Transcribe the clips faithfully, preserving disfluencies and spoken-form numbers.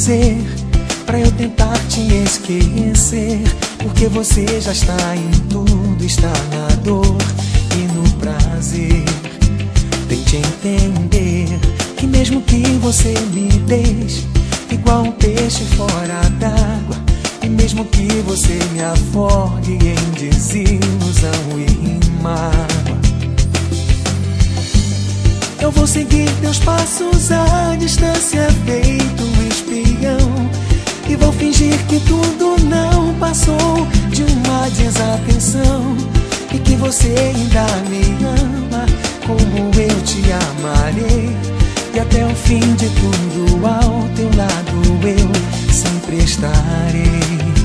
dizer pra eu tentar te esquecer, porque você já está em tudo, está na dor e no prazer. Tente entender que mesmo que você me deixe igual um peixe fora d'água, e mesmo que você me afogue em desilusão e mágoa, eu vou seguir teus passos à distância, feito um espião, e vou fingir que tudo não passou de uma desatenção, e que você ainda me ama como eu te amarei, e até o fim de tudo ao teu lado eu sempre estarei.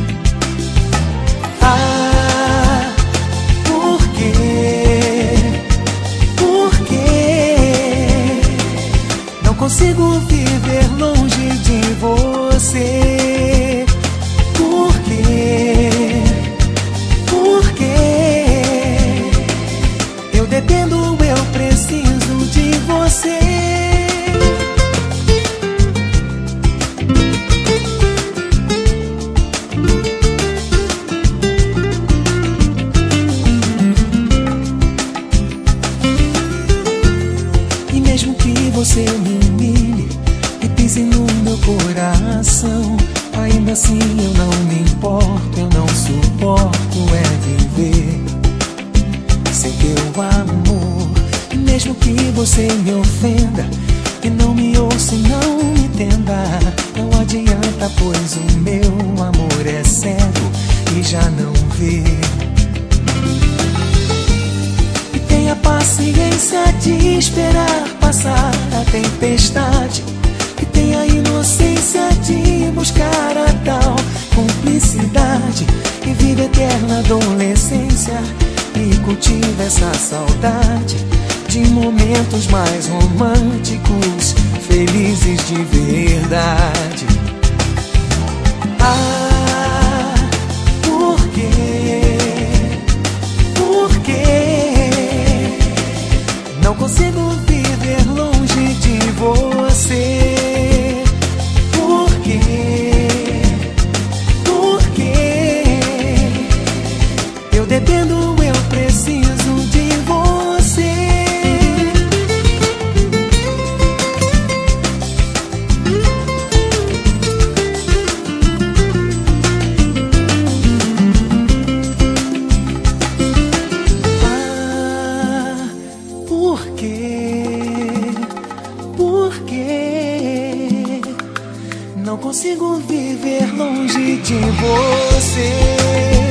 Ah, por quê? Por quê? Não consigo viver longe de você. Por quê? Por quê? Eu dependo, eu preciso de você. E mesmo que você me humilhe e pise no meu coração, ainda assim eu não me importo, eu não suporto é viver sem teu amor. E mesmo que você me ofenda e não me ouça e não me entenda, não adianta, pois o meu amor é cego e já não vê. E tenha paciência de esperar passar a tempestade, e tenha a inocência de buscar a tal cumplicidade, e vive a eterna adolescência e cultiva essa saudade de momentos mais românticos, felizes de verdade. Ah, por quê? Por quê? Não consigo viver longe de você. Por quê? Por quê? Eu dependo, eu preciso de você. Ah, por quê? Por quê? Não consigo viver longe de você.